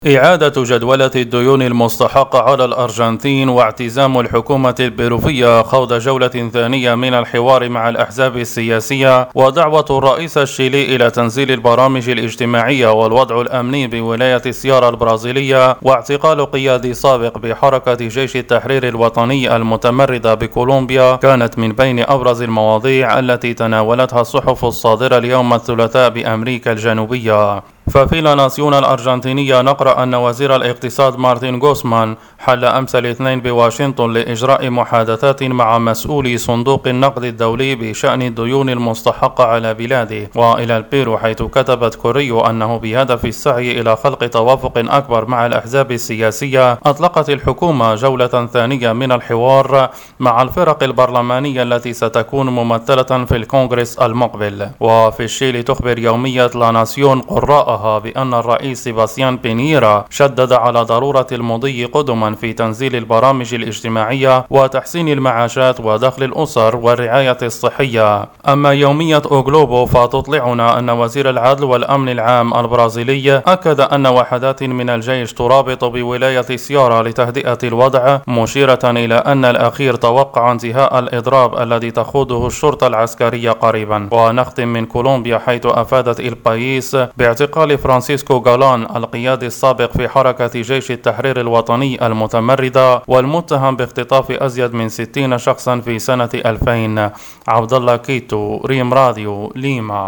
إعادة جدولة الديون المستحقة على الأرجنتين واعتزام الحكومة البيروفية خوض جولة ثانية من الحوار مع الأحزاب السياسية، ودعوة الرئيس الشيلي إلى تنزيل البرامج الاجتماعية والوضع الأمني بولاية السيارا البرازيلية، واعتقال قيادي سابق بحركة جيش التحرير الوطني المتمردة بكولومبيا كانت من بين أبرز المواضيع التي تناولتها الصحف الصادرة اليوم الثلاثاء بأمريكا الجنوبية. ففي لا ناسيون الأرجنتينية نقرأ أن وزير الاقتصاد مارتن غوسمان حل أمس الاثنين بواشنطن لإجراء محادثات مع مسؤولي صندوق النقد الدولي بشأن الديون المستحقة على بلاده وإلى البيرو، حيث كتبت كوريو أنه بهدف السعي إلى خلق توافق أكبر مع الأحزاب السياسية أطلقت الحكومة جولة ثانية من الحوار مع الفرق البرلمانية التي ستكون ممثلة في الكونغرس المقبل. وفي الشيلي تخبر يومية لا ناسيون قراءها بأن الرئيس سيباستيان بينيرا شدد على ضرورة المضي قدما في تنزيل البرامج الاجتماعية وتحسين المعاشات ودخل الأسر والرعاية الصحية. أما يومية أوغلوبو فتطلعنا أن وزير العدل والأمن العام البرازيلي أكد أن وحدات من الجيش ترابط بولاية سيارا لتهدئة الوضع، مشيرة إلى أن الأخير توقع انتهاء الإضراب الذي تخوضه الشرطة العسكرية قريبا. ونختم من كولومبيا، حيث أفادت البايس باعتقال فرانسيسكو غالان القيادي السابق في حركة جيش التحرير الوطني المتمردة والمتهم باختطاف أزيد من 60 شخصا في سنة 2000. عبد الله كيتو، ريم راديو، ليما.